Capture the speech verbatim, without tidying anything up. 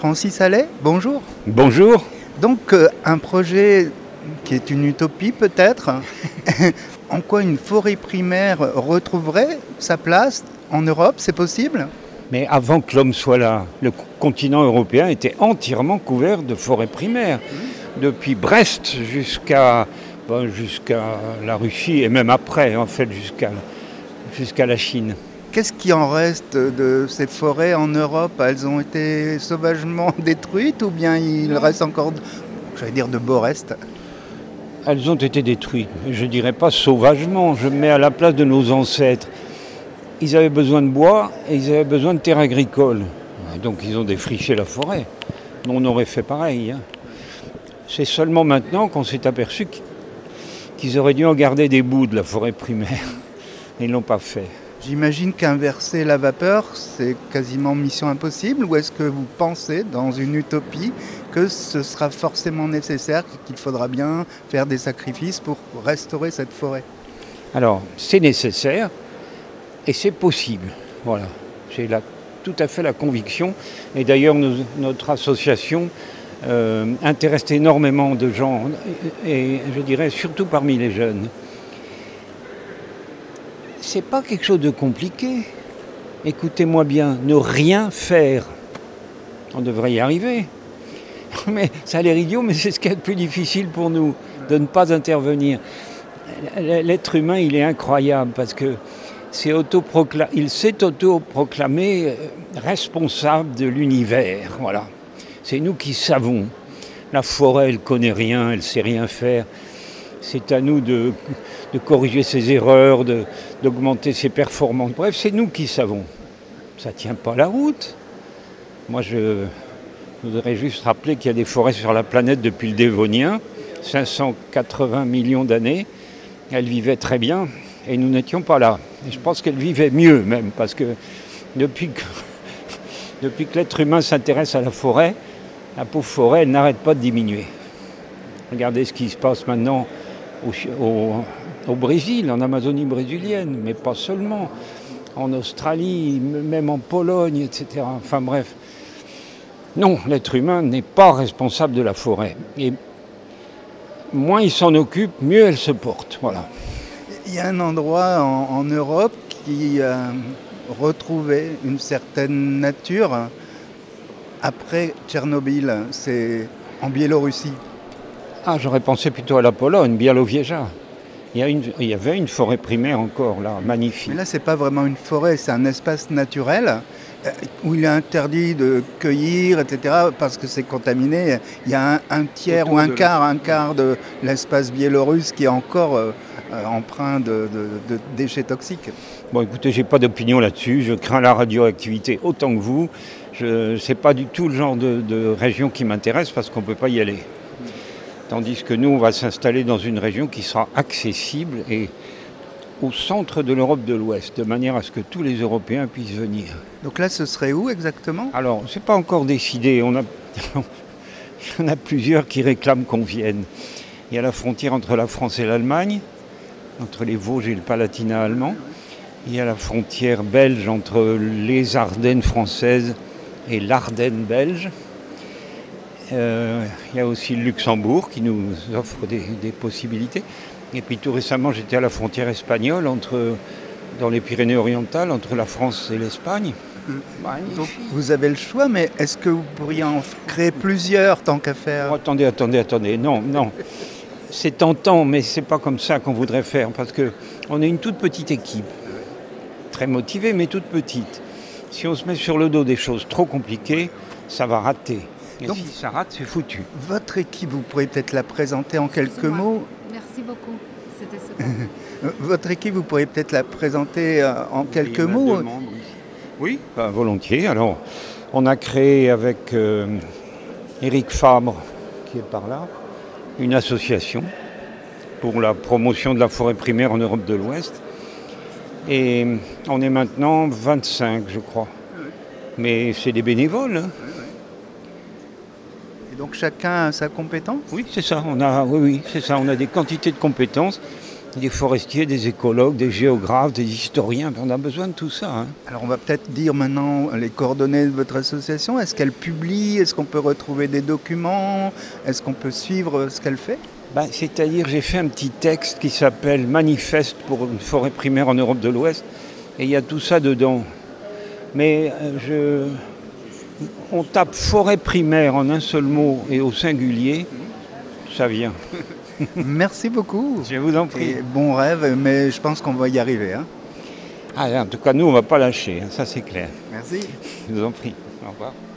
Francis Allais, bonjour. Bonjour. Donc euh, un projet qui est une utopie peut-être, en quoi une forêt primaire retrouverait sa place en Europe, c'est possible ? Mais avant que l'homme soit là, le continent européen était entièrement couvert de forêts primaires. Depuis Brest jusqu'à, bon, jusqu'à la Russie et même après, en fait, jusqu'à, jusqu'à la Chine. Qu'est-ce qui en reste de ces forêts en Europe ? Elles ont été sauvagement détruites ou bien il reste encore, j'allais dire, de beaux restes ? Elles ont été détruites, je ne dirais pas sauvagement, je me mets à la place de nos ancêtres. Ils avaient besoin de bois et ils avaient besoin de terres agricoles. Donc ils ont défriché la forêt. On aurait fait pareil. Hein. C'est seulement maintenant qu'on s'est aperçu qu'ils auraient dû en garder des bouts de la forêt primaire. Ils ne l'ont pas fait. J'imagine qu'inverser la vapeur, c'est quasiment mission impossible. Ou est-ce que vous pensez, dans une utopie, que ce sera forcément nécessaire, qu'il faudra bien faire des sacrifices pour restaurer cette forêt ? Alors, c'est nécessaire et c'est possible. Voilà, j'ai la, tout à fait la conviction. Et d'ailleurs, nous, notre association euh, intéresse énormément de gens, et, et je dirais surtout parmi les jeunes. C'est pas quelque chose de compliqué. Écoutez-moi bien, ne rien faire. On devrait y arriver. Mais ça a l'air idiot, mais c'est ce qui est le plus difficile pour nous, de ne pas intervenir. L'être humain, il est incroyable parce que c'est autoprocla- il s'est autoproclamé responsable de l'univers. Voilà. C'est nous qui savons. La forêt, elle ne connaît rien, elle ne sait rien faire. C'est à nous de, de corriger ses erreurs, de, d'augmenter ses performances. Bref, c'est nous qui savons. Ça ne tient pas la route. Moi, je voudrais juste rappeler qu'il y a des forêts sur la planète depuis le Dévonien, cinq cent quatre-vingts millions d'années. Elles vivaient très bien et nous n'étions pas là. Et je pense qu'elles vivaient mieux même, parce que depuis que, depuis que l'être humain s'intéresse à la forêt, la pauvre forêt, elle n'arrête pas de diminuer. Regardez ce qui se passe maintenant Au, au, au Brésil, en Amazonie brésilienne, mais pas seulement, en Australie, même en Pologne, et cetera. Enfin bref, non, l'être humain n'est pas responsable de la forêt. Et moins il s'en occupe, mieux elle se porte. Voilà. Il y a un endroit en, en Europe qui a retrouvé une certaine nature après Tchernobyl, c'est en Biélorussie. Ah, j'aurais pensé plutôt à la Pologne, Białowieża. Il y, a une, il y avait une forêt primaire encore, là, magnifique. Mais là, c'est pas vraiment une forêt, c'est un espace naturel où il est interdit de cueillir, et cetera, parce que c'est contaminé. Il y a un, un tiers ou un quart, un quart de l'espace biélorusse qui est encore euh, empreint de, de, de déchets toxiques. Bon, écoutez, j'ai pas d'opinion là-dessus. Je crains la radioactivité autant que vous. Je, c'est pas du tout le genre de, de région qui m'intéresse parce qu'on peut pas y aller. Tandis que nous, on va s'installer dans une région qui sera accessible et au centre de l'Europe de l'Ouest, de manière à ce que tous les Européens puissent venir. Donc là, ce serait où exactement ? Alors, c'est pas encore décidé. On a, il y en a plusieurs qui réclament qu'on vienne. Il y a la frontière entre la France et l'Allemagne, entre les Vosges et le Palatinat allemand. Il y a la frontière belge entre les Ardennes françaises et l'Ardenne belge. Euh, il y a aussi le Luxembourg qui nous offre des, des possibilités. Et puis tout récemment, j'étais à la frontière espagnole, entre, dans les Pyrénées-Orientales, entre la France et l'Espagne. Donc, vous avez le choix, mais est-ce que vous pourriez en créer plusieurs tant qu'à faire ? Oh, attendez, attendez, attendez. Non, non. C'est tentant, mais c'est pas comme ça qu'on voudrait faire, parce qu'on est une toute petite équipe. Très motivée, mais toute petite. Si on se met sur le dos des choses trop compliquées, ça va rater. Et donc, si ça rate, c'est foutu. Votre équipe, vous pourriez peut-être la présenter en quelques mots. Merci beaucoup. C'était super. Votre équipe, vous pourriez peut-être la présenter en quelques oui, mots. Demande, oui, oui ben, volontiers. Alors, on a créé avec euh, Éric Fabre, qui est par là, une association pour la promotion de la forêt primaire en Europe de l'Ouest. Et on est maintenant vingt-cinq, je crois. Mais c'est des bénévoles. Hein. Et donc chacun a sa compétence ? Oui, c'est ça. On a, oui, oui, c'est ça. On a des quantités de compétences. Des forestiers, des écologues, des géographes, des historiens, on a besoin de tout ça. Hein. Alors on va peut-être dire maintenant les coordonnées de votre association. Est-ce qu'elle publie? Est-ce qu'on peut retrouver des documents? Est-ce qu'on peut suivre ce qu'elle fait? Ben, c'est-à-dire, j'ai fait un petit texte qui s'appelle « Manifeste pour une forêt primaire en Europe de l'Ouest » et il y a tout ça dedans. Mais euh, je... on tape « forêt primaire » en un seul mot et au singulier, ça vient. Merci beaucoup. Je vous en prie. Et bon rêve, mais je pense qu'on va y arriver. Hein. Ah, en tout cas, nous, on ne va pas lâcher, hein, ça c'est clair. Merci. Je vous en prie. Au revoir.